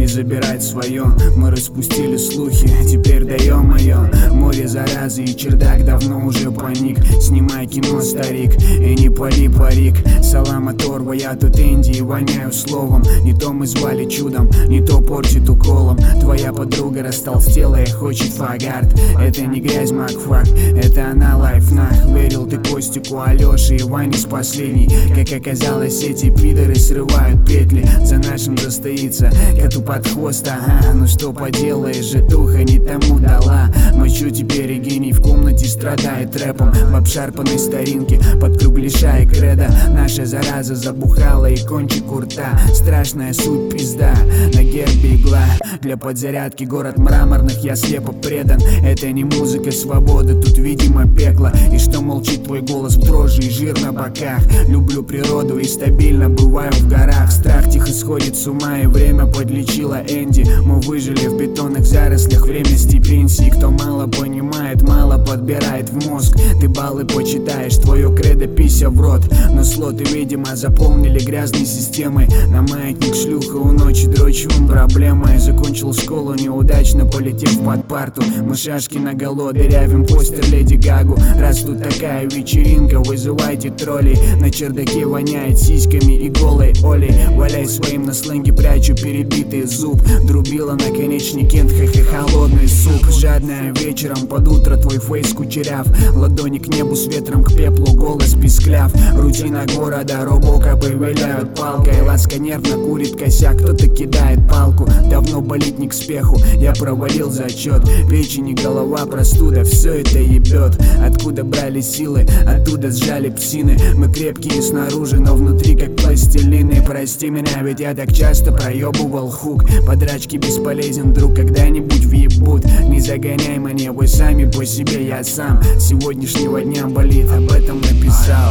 и забирать свое. Мы распустили слухи, теперь даем ее. Море заразы и чердак давно уже паник. Снимай кино, старик, и не пали парик. Салам оторва, я тут Энди и воняю словом. Не то мы звали чудом, не то портит уколом. Твоя подруга растолстела и хочет фагард. Это не грязь, макфак, это она лайфнах. Верил ты Костику, Алёше и Ване с последней. Как оказалось, эти пидоры срывают петли. За нашим застоится коту под хвост, ага. Ну что поделаешь, житуха не тому дала. Мочу теперь и гений в комнате страдает рэпом. В обшарпанной старинке под кругляша и кредо. Наша зараза забухала и кончик у рта. Страшная суть пизда, на гербе игла. Для подзарядки город мраморных, я слепо предан. Это не музыка свободы, тут видимо пекло. И что молчит твой голос в дрожи и жир на боках. Люблю природу и стабильно бываю в горах. Страх тихо сходит с ума и время подлечило Энди. Мы выжили в бетонных зарослях, время стипендий. Кто мало понимает, мало подбирает в мозг. Ты баллы почитаешь, твое кредо пися в рот. Но слоты, видимо, заполнили грязной системой. На маятник шлюха у ночи дрочевым проблемой. Закончил школу неудачно, полетев под парту. Мы шашки наголо дырявим постер Леди Гагу. Раз тут такая вечеринка, вызывайте троллей. На чердаке воняет сиськами и голой Олей. Валяй своим на сленге, прячу перебитый зуб. Друбила наконечник Кент, холодный суп. Жадная вечером под утро, твой фейс кучеряв. Ладони к небу с ветром, к пеплу голос пискляв. Рутина города, робокопы виляют палкой. Ласка нервно курит косяк, кто-то кидает палку. Давно болит не к спеху, я провалил зачет. Печень и голова, простуда, все это ебет. Откуда брали силы, оттуда сжали псины. Мы крепкие снаружи, но внутри как пластилины. Прости меня, ведь я так часто проебывал хук. Подрачки бесполезен, друг, когда-нибудь въебут. Не загоняй мне, вы сами по себе, я сам. С сегодняшнего дня болит, об этом написал.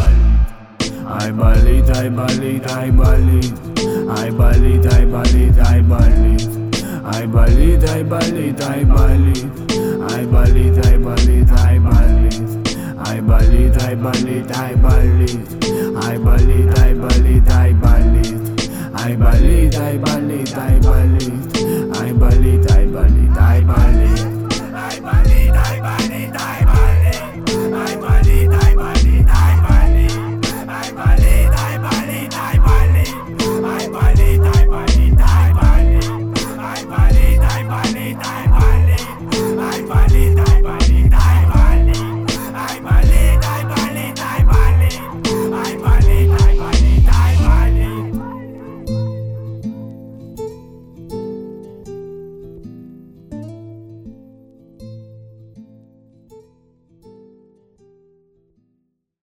Ай болит, ай болит, ай болит. Ай болит, ай болит, ай болит. Ай болит, ай болит, ай болит. Ай болит, ай болит, ай болит. Ай болит, ай болит, ай болит. Ай болит, ай болит, ай болит. Ай болит, ай болит, ай болит. Ай болит.